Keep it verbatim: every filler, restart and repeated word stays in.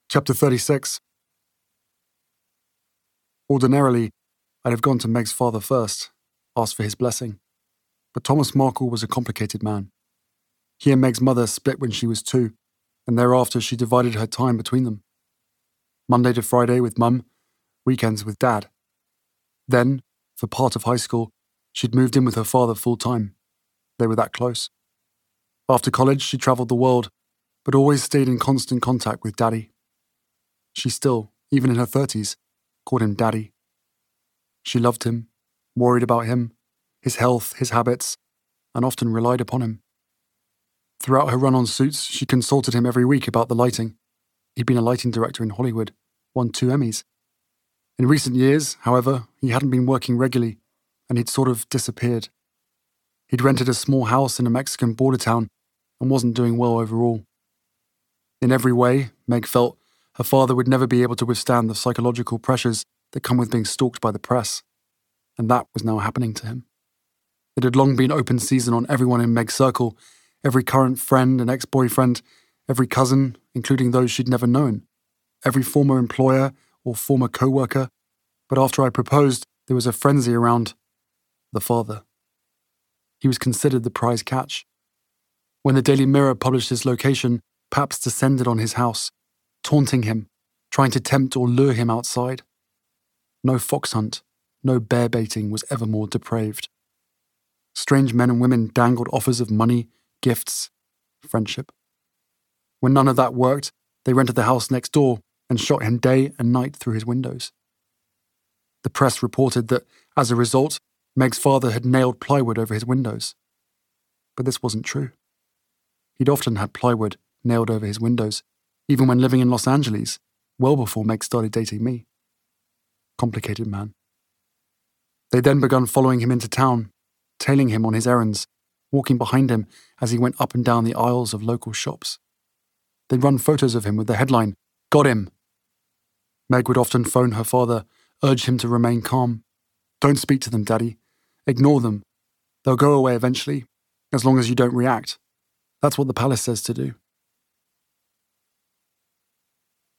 Chapter thirty-six. Ordinarily, I'd have gone to Meg's father first, asked for his blessing. But Thomas Markle was a complicated man. He and Meg's mother split when she was two, and thereafter she divided her time between them. Monday to Friday with Mum, weekends with Dad. Then, for part of high school, she'd moved in with her father full-time. They were that close. After college, she travelled the world, but always stayed in constant contact with Daddy. She still, even in her thirties, called him Daddy. She loved him, worried about him, his health, his habits, and often relied upon him. Throughout her run on Suits, she consulted him every week about the lighting. He'd been a lighting director in Hollywood, won two Emmys. In recent years, however, he hadn't been working regularly, and he'd sort of disappeared. He'd rented a small house in a Mexican border town and wasn't doing well overall. In every way, Meg felt her father would never be able to withstand the psychological pressures that come with being stalked by the press, and that was now happening to him. It had long been open season on everyone in Meg's circle, every current friend and ex-boyfriend, every cousin, including those she'd never known, every former employer or former co-worker, but after I proposed, there was a frenzy around the father. He was considered the prize catch. When the Daily Mirror published his location, Paps descended on his house, taunting him, trying to tempt or lure him outside. No fox hunt, no bear baiting was ever more depraved. Strange men and women dangled offers of money, gifts, friendship. When none of that worked, they rented the house next door and shot him day and night through his windows. The press reported that, as a result, Meg's father had nailed plywood over his windows. But this wasn't true. He'd often had plywood nailed over his windows, even when living in Los Angeles, well before Meg started dating me. Complicated man. They'd then begun following him into town, tailing him on his errands, walking behind him as he went up and down the aisles of local shops. They'd run photos of him with the headline, "Got him!" Meg would often phone her father, urge him to remain calm. "Don't speak to them, Daddy. Ignore them. They'll go away eventually, as long as you don't react. That's what the palace says to do."